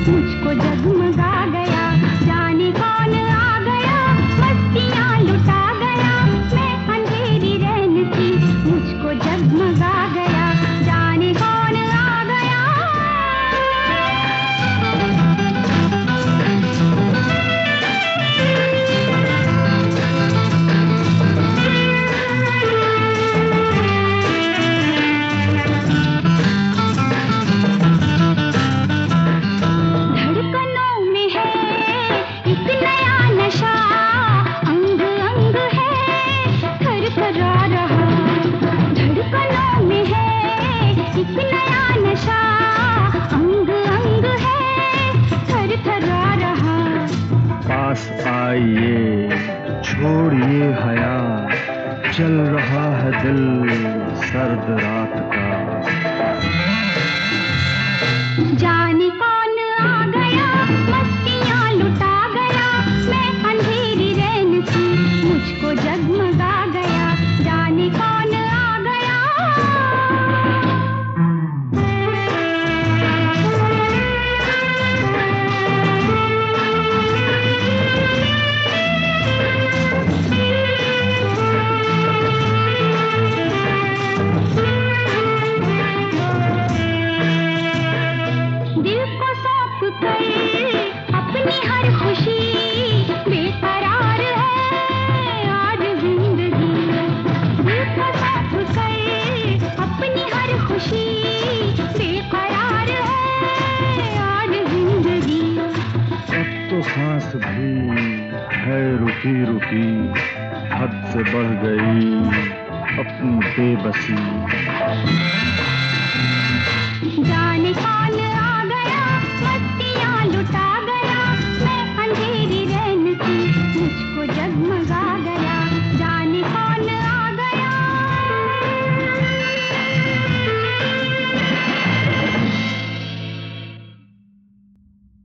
मुझको जगमगा गया, जाने कौन आ गया, मस्तियाँ लुटा गया। मैं अंधेरी रैन थी, मुझको जगमगा गया, जाने कौन आ गया। पास आइए, छोड़िए हया, चल रहा है दिल सर्द रात का। जाने कौन आ गया, मस्तियाँ लुटा गया। मैं अंधेरी रैन थी, मुझको जगमगा गया, जाने कौन आ गया। दिल को सौंप कर अपनी हर खुशी, बेकरार है आज जिंदगी। दिल को सौंप कर अपनी हर खुशी, बेकरार है आज जिंदगी। अब तो सांस भी है रुकी रुकी, हद से बढ़ गई अपनी बेबसी।